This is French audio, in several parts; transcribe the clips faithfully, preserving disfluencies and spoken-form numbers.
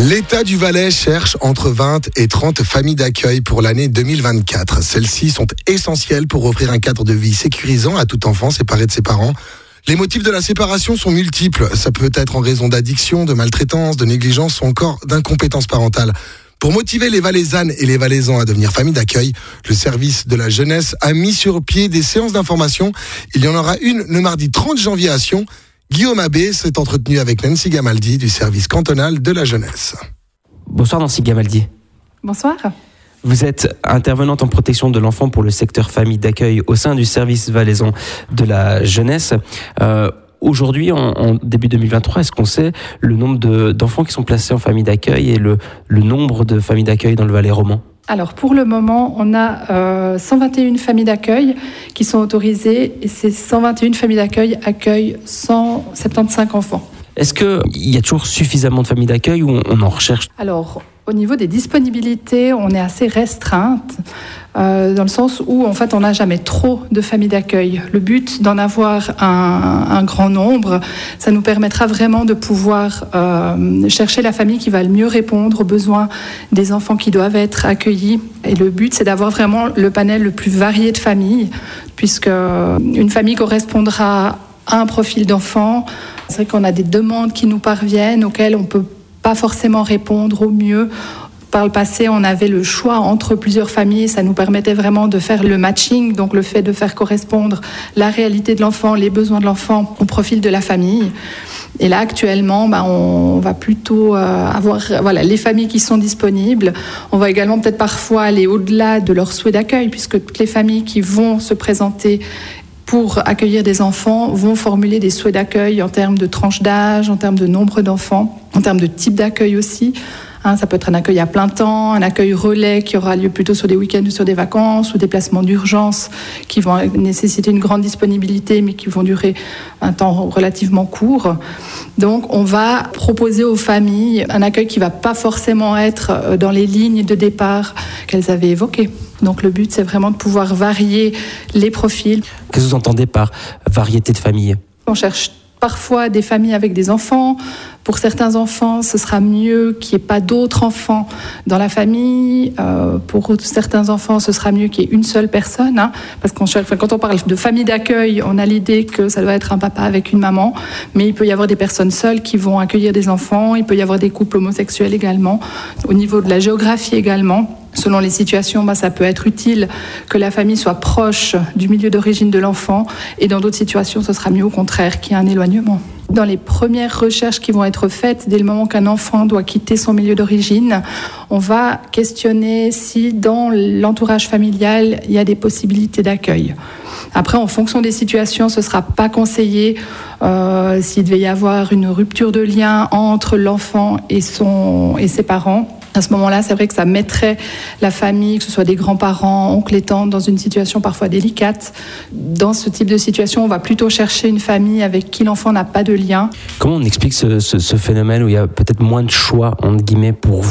L'État du Valais cherche entre vingt et trente familles d'accueil pour l'année deux mille vingt-quatre. Celles-ci sont essentielles pour offrir un cadre de vie sécurisant à tout enfant séparé de ses parents. Les motifs de la séparation sont multiples. Ça peut être en raison d'addiction, de maltraitance, de négligence ou encore d'incompétence parentale. Pour motiver les Valaisannes et les Valaisans à devenir famille d'accueil, le service de la jeunesse a mis sur pied des séances d'information. Il y en aura une le mardi trente janvier à Sion. Guillaume Abbé s'est entretenu avec Nancy Gamaldi du service cantonal de la jeunesse. Bonsoir Nancy Gamaldi. Bonsoir. Vous êtes intervenante en protection de l'enfant pour le secteur famille d'accueil au sein du service valaisan de la jeunesse. Euh, aujourd'hui, en, en début deux mille vingt-trois, est-ce qu'on sait le nombre de, d'enfants qui sont placés en famille d'accueil et le, le nombre de familles d'accueil dans le Valais roman ? Alors pour le moment, on a euh, cent vingt et une familles d'accueil qui sont autorisées et ces cent vingt et une familles d'accueil accueillent cent soixante-quinze enfants. Est-ce qu'il y a toujours suffisamment de familles d'accueil ou on en recherche ? Alors au niveau des disponibilités, on est assez restreinte euh, dans le sens où en fait on n'a jamais trop de familles d'accueil. Le but d'en avoir un, un grand nombre, ça nous permettra vraiment de pouvoir euh, chercher la famille qui va le mieux répondre aux besoins des enfants qui doivent être accueillis. Et le but, c'est d'avoir vraiment le panel le plus varié de familles, puisque une famille correspondra à un profil d'enfant. C'est vrai qu'on a des demandes qui nous parviennent auxquelles on peut pas forcément répondre au mieux. Par le passé, on avait le choix entre plusieurs familles, ça nous permettait vraiment de faire le matching, donc le fait de faire correspondre la réalité de l'enfant, les besoins de l'enfant au profil de la famille. Et là, actuellement, bah, on va plutôt euh, avoir voilà, les familles qui sont disponibles. On va également peut-être parfois aller au-delà de leur souhait d'accueil, puisque toutes les familles qui vont se présenter pour accueillir des enfants vont formuler des souhaits d'accueil en termes de tranche d'âge, en termes de nombre d'enfants, en termes de type d'accueil aussi. Hein, ça peut être un accueil à plein temps, un accueil relais qui aura lieu plutôt sur des week-ends ou sur des vacances, ou des placements d'urgence qui vont nécessiter une grande disponibilité mais qui vont durer un temps relativement court. Donc on va proposer aux familles un accueil qui ne va pas forcément être dans les lignes de départ qu'elles avaient évoquées. Donc le but, c'est vraiment de pouvoir varier les profils. Qu'est-ce que vous entendez par variété de familles ? On cherche parfois des familles avec des enfants. Pour certains enfants, ce sera mieux qu'il n'y ait pas d'autres enfants dans la famille. Euh, pour certains enfants, ce sera mieux qu'il y ait une seule personne. Hein, parce qu'on cherche, quand on parle de famille d'accueil, on a l'idée que ça doit être un papa avec une maman. Mais il peut y avoir des personnes seules qui vont accueillir des enfants. Il peut y avoir des couples homosexuels également. Au niveau de la géographie également, selon les situations, bah, ça peut être utile que la famille soit proche du milieu d'origine de l'enfant. Et dans d'autres situations, ce sera mieux au contraire qu'il y ait un éloignement. Dans les premières recherches qui vont être faites, dès le moment qu'un enfant doit quitter son milieu d'origine, on va questionner si dans l'entourage familial, il y a des possibilités d'accueil. Après, en fonction des situations, ce ne sera pas conseillé euh, s'il devait y avoir une rupture de lien entre l'enfant et, son, et ses parents. À ce moment-là, c'est vrai que ça mettrait la famille, que ce soit des grands-parents, oncles et tantes, dans une situation parfois délicate. Dans ce type de situation, on va plutôt chercher une famille avec qui l'enfant n'a pas de lien. Comment on explique ce, ce, ce phénomène où il y a peut-être moins de choix, entre guillemets, pour vous ?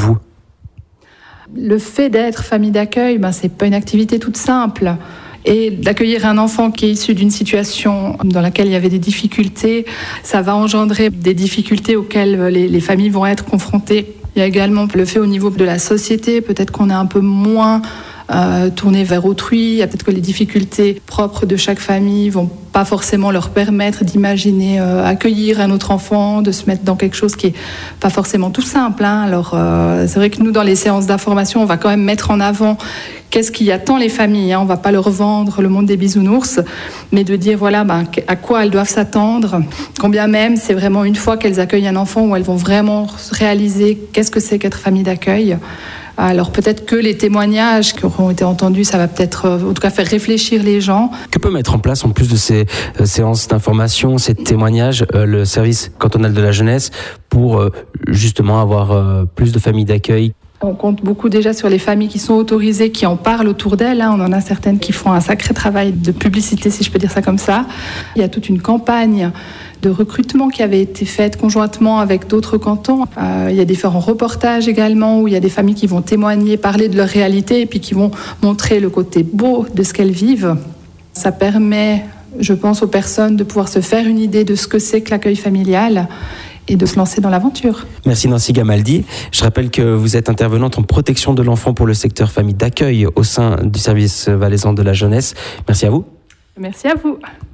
Le fait d'être famille d'accueil, ben, c'est pas une activité toute simple. Et d'accueillir un enfant qui est issu d'une situation dans laquelle il y avait des difficultés, ça va engendrer des difficultés auxquelles les, les familles vont être confrontées. Il y a également le fait au niveau de la société, peut-être qu'on est un peu moins euh, tourné vers autrui. Il y a peut-être que les difficultés propres de chaque famille vont pas forcément leur permettre d'imaginer euh, accueillir un autre enfant, de se mettre dans quelque chose qui est pas forcément tout simple. Hein. Alors euh, c'est vrai que nous, dans les séances d'information, on va quand même mettre en avant qu'est-ce qui attend les familles. Hein. On va pas leur vendre le monde des bisounours, mais de dire voilà ben, à quoi elles doivent s'attendre. Combien même c'est vraiment une fois qu'elles accueillent un enfant où elles vont vraiment réaliser qu'est-ce que c'est qu'être famille d'accueil. Alors peut-être que les témoignages qui auront été entendus, ça va peut-être en tout cas faire réfléchir les gens. Que peut mettre en place en plus de ces euh, séances d'information, ces témoignages, euh, le service cantonal de la jeunesse pour euh, justement avoir euh, plus de familles d'accueil ? On compte beaucoup déjà sur les familles qui sont autorisées, qui en parlent autour d'elles. On en a certaines qui font un sacré travail de publicité, si je peux dire ça comme ça. Il y a toute une campagne de recrutement qui avait été faite conjointement avec d'autres cantons. Euh, il y a différents reportages également où il y a des familles qui vont témoigner, parler de leur réalité et puis qui vont montrer le côté beau de ce qu'elles vivent. Ça permet, je pense, aux personnes de pouvoir se faire une idée de ce que c'est que l'accueil familial et de se lancer dans l'aventure. Merci Nancy Gamaldi. Je rappelle que vous êtes intervenante en protection de l'enfant pour le secteur famille d'accueil au sein du service valaisan de la jeunesse. Merci à vous. Merci à vous.